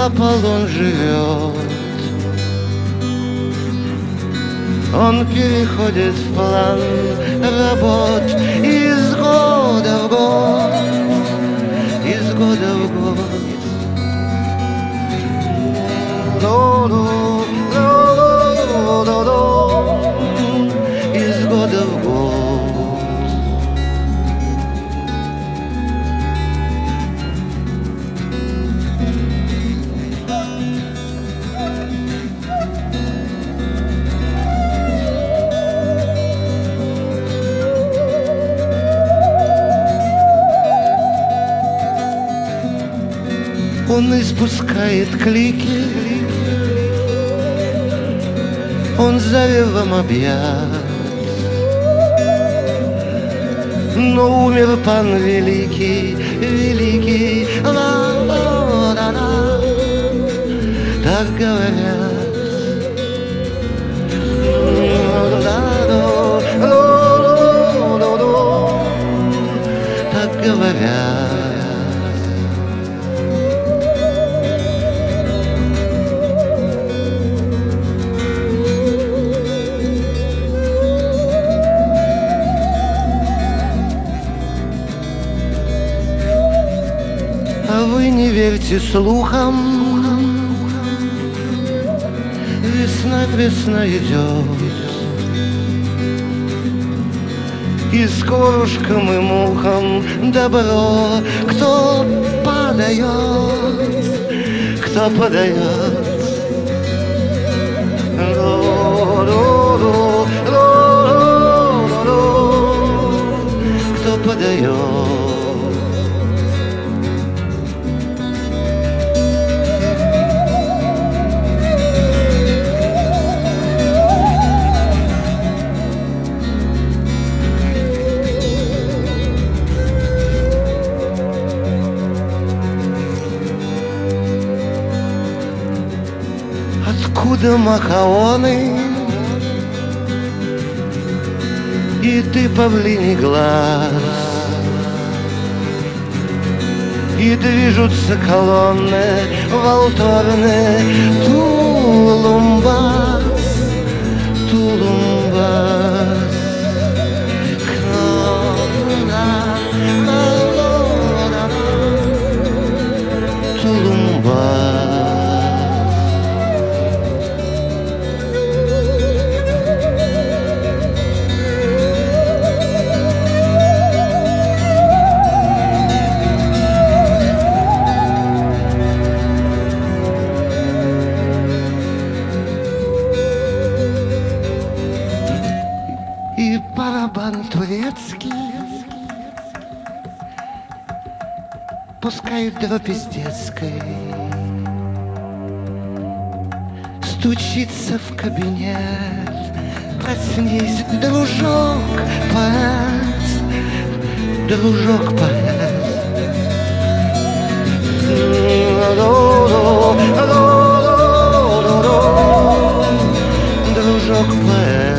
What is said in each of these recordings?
Аполлон живет. Он переходит в план работ из года в год, из года в год. Из года в год. Он испускает клики, он заревом объят. Но умер пан великий, великий, ла-ла-ла-ла, так говорят. Так говорят. А вы не верьте слухам, весна, весна идет, и скорушкам и мухам добро, кто подает, кто подает. Кто подает. Откуда махаоны, и ты, павлиний глаз, и движутся колонны волторны, тулумбас, тулумбас. Тулумбас. И барабан турецкий пускай дробь из детской стучится в кабинет. Проснись, дружок поэт, дружок поэт. Дружок поэт.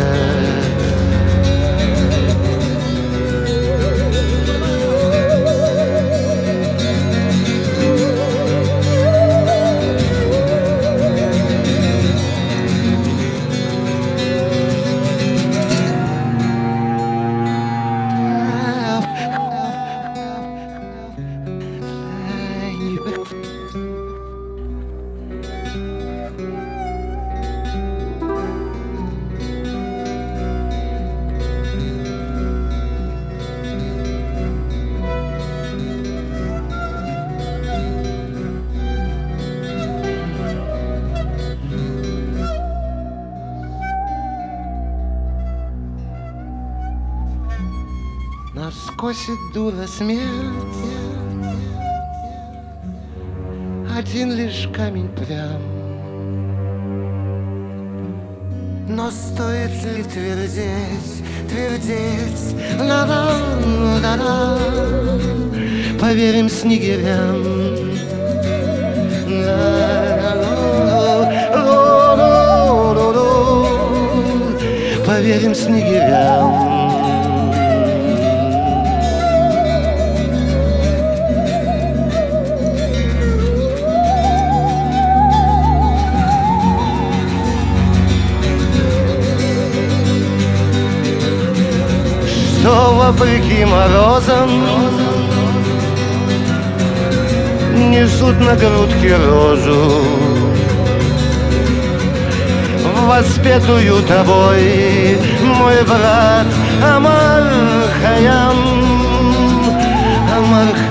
Нас косит дура смерть, один лишь камень прям. Но стоит ли твердеть, твердеть, ла-ла-ла-ла, поверим снегирям. Поверим снегирям. вопреки морозам несут на грудке розу, воспетую тобой, мой брат Амар Хайям, Амар